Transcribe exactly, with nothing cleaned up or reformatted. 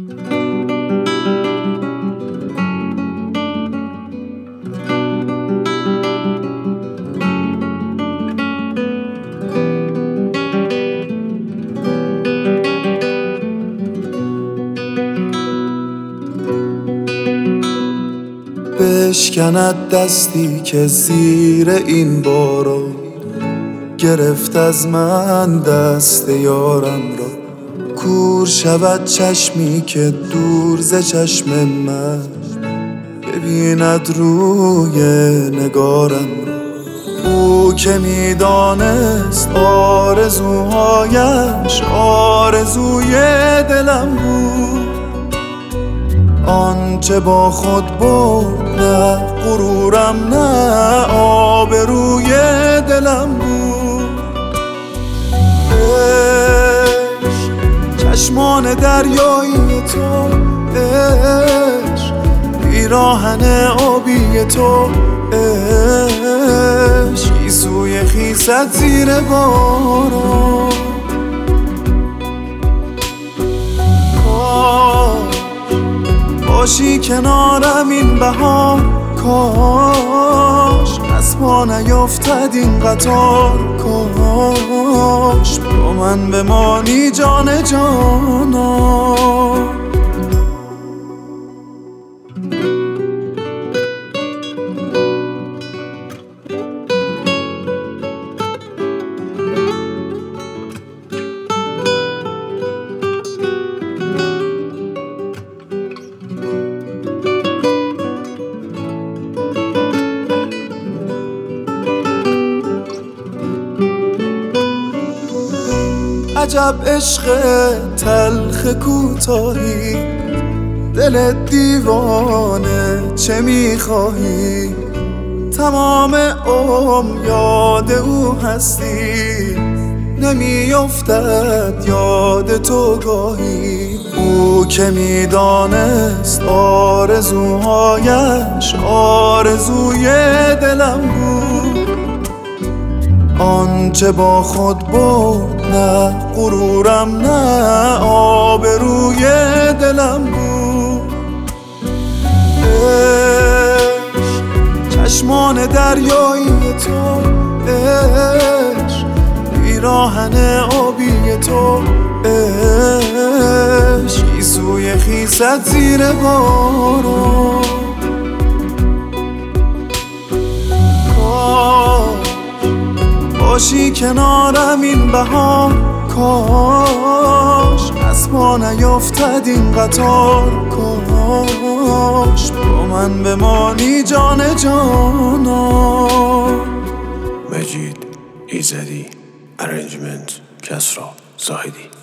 بشکند دستی که زیر این باران گرفت از من دست یارم را. کور شود چشمی که دور ز چشم من ببیند روی نگارم را. او که میدانست آرزوهایش آرزوی دلم بود، آنچه با خود برد نه غرورم نه آبروی دلم بود. عشق چشمان دریایی تو، عشق پیراهن آبی تو، عشق گیسوی خیست زیر باران. باشی کنارم این بهار، کاش از ما نیفتد این قطار، کاش با من بمانی جان جانا. عجب عشق تلخ کوتاهی، دل دیوانه چه میخواهی؟ تمام عمر یاد او هستی، نمیافتد یاد تو گاهی. او که میدانست آرزوهایش آرزوی دلم بود، آنچه با خود برد نه غرورم نه آبروی دلم بود. عشق چشمان دریایی تو، عشق پیراهن آبی تو، عشق گیسوی خیست زیر باران. باشی کنارم این بهار، کاش از ما نیفتد این قطار، کاش با من بمانی جان جانا. مجید ایزدی، ارنجمنت کسرا زاهدی.